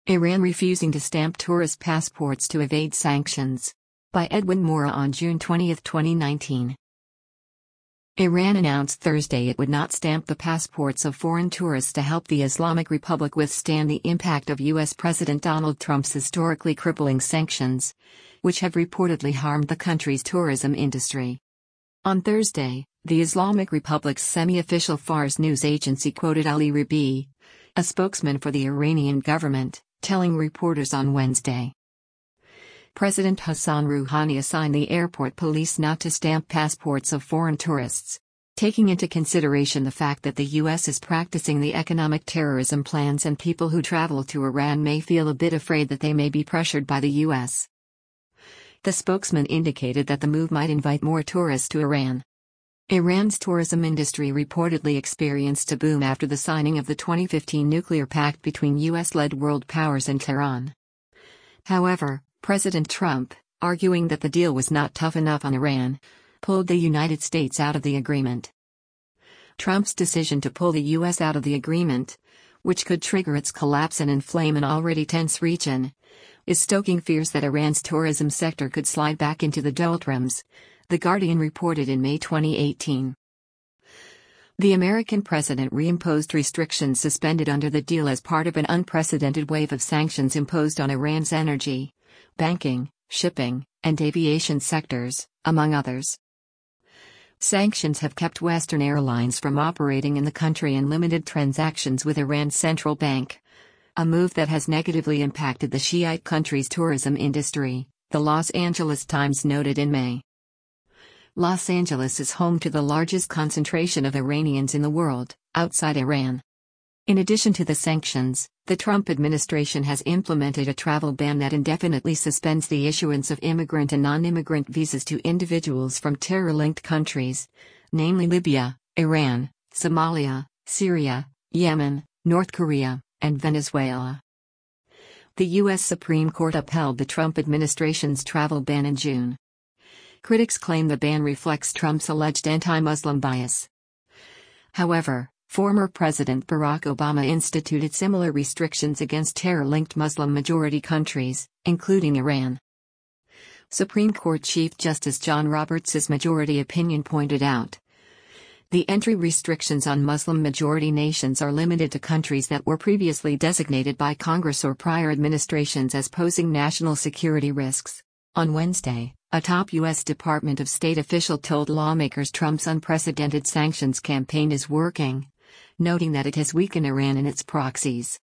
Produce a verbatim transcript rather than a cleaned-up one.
Iran refusing to stamp tourist passports to evade sanctions. By Edwin Mora on June twentieth, twenty nineteen. Iran announced Thursday it would not stamp the passports of foreign tourists to help the Islamic Republic withstand the impact of U S President Donald Trump's historically crippling sanctions, which have reportedly harmed the country's tourism industry. On Thursday, the Islamic Republic's semi-official Fars news agency quoted Ali Rabi, a spokesman for the Iranian government, telling reporters on Wednesday. President Hassan Rouhani assigned the airport police not to stamp passports of foreign tourists, taking into consideration the fact that the U S is practicing the economic terrorism plans and people who travel to Iran may feel a bit afraid that they may be pressured by the U S. The spokesman indicated that the move might invite more tourists to Iran. Iran's tourism industry reportedly experienced a boom after the signing of the twenty fifteen nuclear pact between U S-led world powers and Tehran. However, President Trump, arguing that the deal was not tough enough on Iran, pulled the United States out of the agreement. Trump's decision to pull the U S out of the agreement, which could trigger its collapse and inflame an already tense region, is stoking fears that Iran's tourism sector could slide back into the doldrums, The Guardian reported in May twenty eighteen. The American president reimposed restrictions suspended under the deal as part of an unprecedented wave of sanctions imposed on Iran's energy, banking, shipping, and aviation sectors, among others. Sanctions have kept Western airlines from operating in the country and limited transactions with Iran's central bank, a move that has negatively impacted the Shiite country's tourism industry, the Los Angeles Times noted in May. Los Angeles is home to the largest concentration of Iranians in the world, outside Iran. In addition to the sanctions, the Trump administration has implemented a travel ban that indefinitely suspends the issuance of immigrant and non-immigrant visas to individuals from terror-linked countries, namely Libya, Iran, Somalia, Syria, Yemen, North Korea, and Venezuela. The U S Supreme Court upheld the Trump administration's travel ban in June. Critics claim the ban reflects Trump's alleged anti-Muslim bias. However, former President Barack Obama instituted similar restrictions against terror-linked Muslim-majority countries, including Iran. Supreme Court Chief Justice John Roberts' majority opinion pointed out, the entry restrictions on Muslim-majority nations are limited to countries that were previously designated by Congress or prior administrations as posing national security risks. On Wednesday, a top U S Department of State official told lawmakers Trump's unprecedented sanctions campaign is working, noting that it has weakened Iran and its proxies.